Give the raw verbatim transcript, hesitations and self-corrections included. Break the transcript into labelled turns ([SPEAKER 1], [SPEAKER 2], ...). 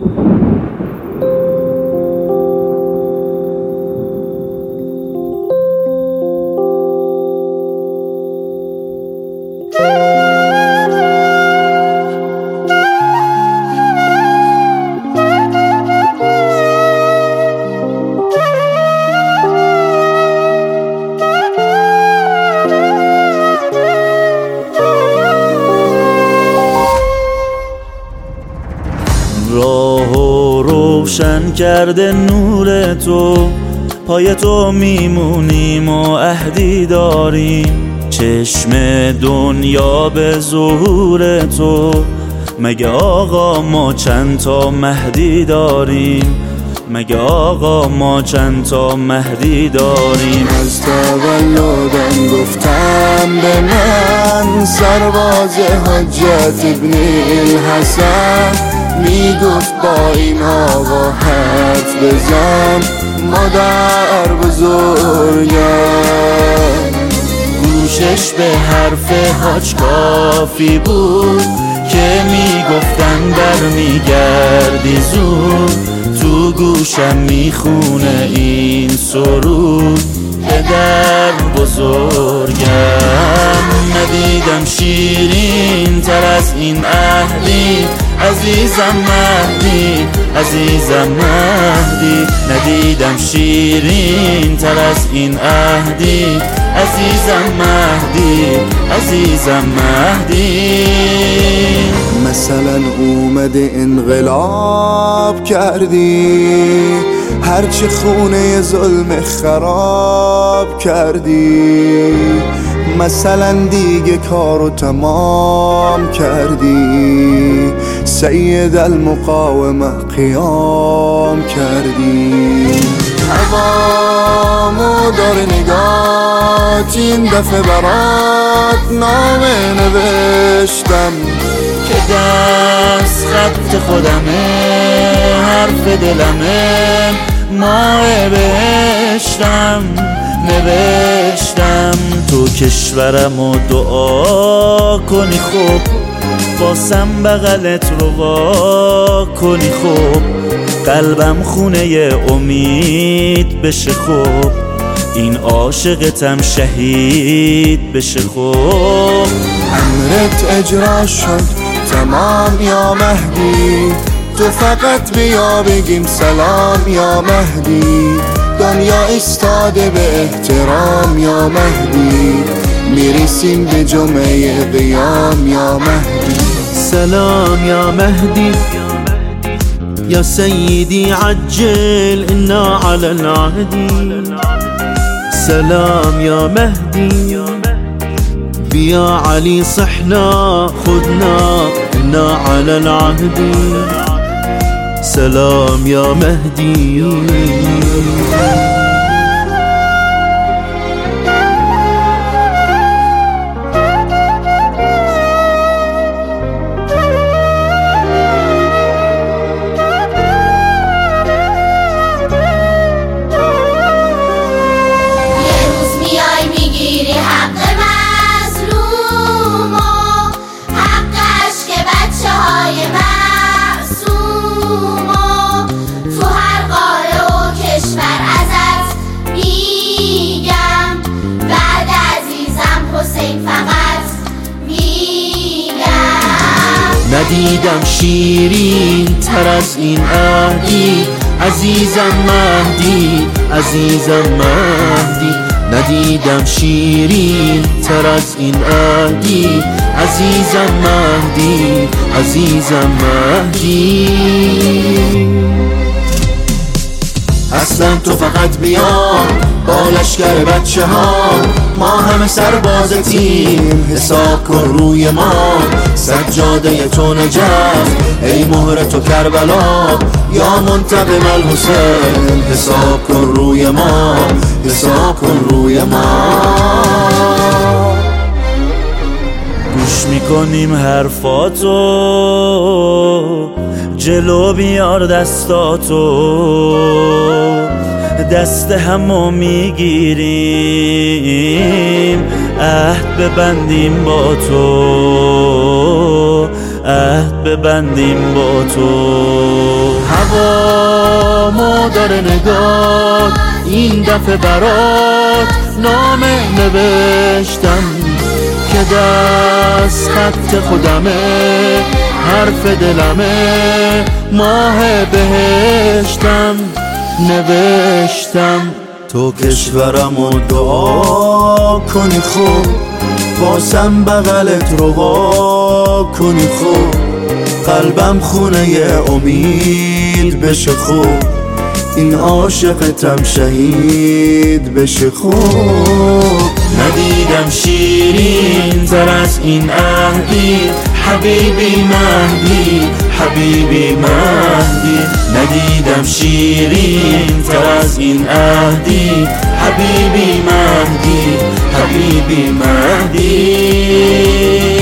[SPEAKER 1] راهو روشن کرده نور تو، پای تو میمونیم و عهدی داریم. چشم دنیا به ظهور تو، مگه آقا ما چند تا مهدی داریم؟ مگه آقا ما چند تا مهدی داریم؟
[SPEAKER 2] از تولدم گفتم به من سرباز حجت ابن الحسن، میگفت با این آقا حرف بزن مادر بزرگم. گوشش به حرف حاج کافی بود که میگفتن برمیگردی زود. تو گوشم میخونه این سرود پدر بزرگم. ندیدم شیرین تر از این عهدی عزیزم مهدی، عزیزم مهدی. ندیدم شیرین تر از این عهدی عزیزم مهدی، عزیزم مهدی. مثلا اومده انقلاب کردی، هرچی خونه ظلم خراب کردی. مثلا دیگه کارو تمام کردی، سید المقاومه قیام کردی. هوامو داره نگات این دفعه برات نامه نوشتم
[SPEAKER 1] که دست خط خودمه، حرف دلمه، ماه بهشتم نوشتم. تو کشورمو دعا کنی خوب، باسم بغلت رو وا کنی خوب. قلبم خونه امید بشه خوب، این عاشقتم شهید بشه خوب.
[SPEAKER 2] امرت اجرا شد تمام یا مهدی، تو فقط بیا بگیم سلام یا مهدی. دنیا ایستاده به احترام یا مهدی، میرسیم به جمعه قیام یا مهدی.
[SPEAKER 3] سلام یا مهدي يا سيدي عجل إنا على العهد. سلام يا مهدي بيا علي صحنا خذنا إنا على العهد. سلام يا مهدي. ندیدم شیرین تر از این عهدی عزیزم مهدی، عزیزم مهدی. ندیدم شیرین تر از این عهدی عزیزم مهدی، عزیزم مهدی.
[SPEAKER 2] اصلا تو فقط بیا با لشکر بچه ها، ما همه سرباز تیم، حساب کن روی ما. سجاده تو نجف ای مهر تو کربلا، یا منتقم الحسین حساب کن روی ما، حساب کن روی ما.
[SPEAKER 1] گوش میکنیم حرفاتو، جلو بیار دستاتو، دست همو میگیریم، عهد ببندیم با تو، عهد ببندیم با تو.
[SPEAKER 3] هوا داره نگات این دفعه برات نامه نوشتم که دست خط خودمه، حرف دلمه، ماه بهشتم نوشتم.
[SPEAKER 2] تو کشورم و دعا کنی خوب، واسم بغلت روا کنی خوب، قلبم خونه امید بشه خوب، این عاشقتم شهید بشه خوب.
[SPEAKER 1] ندیدم شیرین تر از این عهدی، حبیبی مهدی، حبیبی مهدی. ندیدم شیرین تر از این عهدی، حبیبی مهدی، حبیبی مهدی.